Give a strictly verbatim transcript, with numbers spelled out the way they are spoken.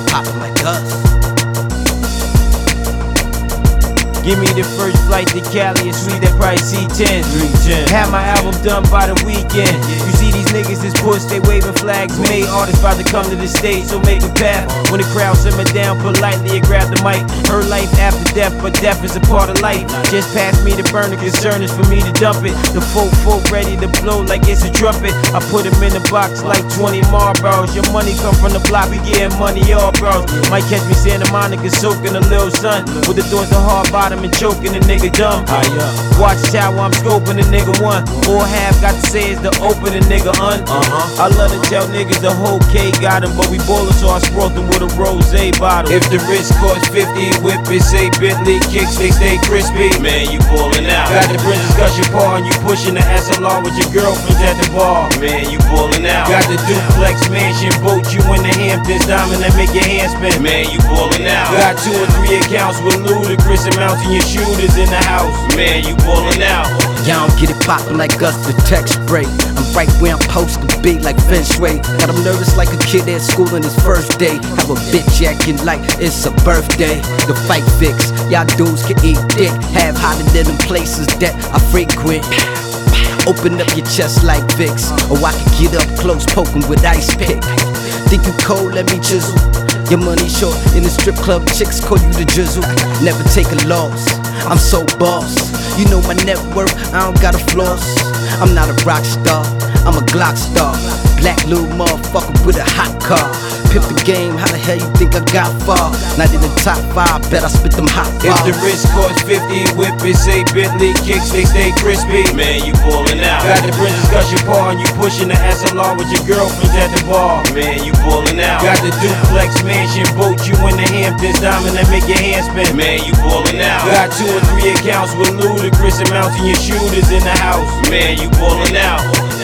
poppin' like us. Give me the first flight to Cali, a suite at price C ten. Have my album done by the weekend. You see these niggas is pushed, they waving flags. Made artists about to come to the stage, so make a path. When the crowd simmer down politely and grab the mic. Her life after death, but death is a part of life. Just pass me the burner, concern is for me to dump it. The folk folk ready to blow like it's a trumpet. I put them in the box like twenty Marlboros. Your money come from the block, we getting money all bros. Might catch me Santa Monica soaking a little sun. With the thoughts of hard bottom and choking a nigga dumb. Watch tower, I'm scoping a nigga one. All half got to say is to open a nigga un. Uh-huh. I love to tell niggas the whole K got him, but we ballin', so I sprawled them with a rose bottle. If the wrist cost fifty, whip it, say Bentley, kicks, they stay crispy. Man, you ballin' out. Got the Princess Gusher par and you pushing the S L R with your girlfriends at the bar. Man, you ballin' out. Got the duplex mansion, boat you in the Hamptons, diamond that make your hands spin. Man, you ballin' out. Got two or three accounts with ludicrous amounts and your shooters in the house. Man, you ballin' out. Y'all don't get it poppin' like us, the text break. I'm right where I'm supposed to be, like Feng Shui. Got him nervous like a kid at school on his first day. Have a bitch acting like it's a birthday. The fight fix, y'all dudes can eat dick. Have hotter than them places that I frequent. Open up your chest like Vicks, or I can get up close poking with ice pick. Think you cold, let me chisel. Your money short in the strip club, chicks call you the drizzle. Never take a loss, I'm so boss. You know my net worth, I don't got a floss. I'm not a rock star, I'm a Glock star. Black little motherfucker with a hot car. Pimp the game, how the hell you think I got far? Not in the top five, bet I spit them hot bars. If the wrist cost fifty, whip it, say Bentley, kicks, they stay crispy. Man, you ballin' out. Got the Princess Gusher par and you pushing the S L R with your girlfriends at the bar. Man, you ballin' out. Got the duplex mansion, boat you in the Hamptons, diamond that make your hands spin. Man, you ballin' out. Got two or three accounts with ludicrous amounts and your shooters in the house. Man, you ballin' out.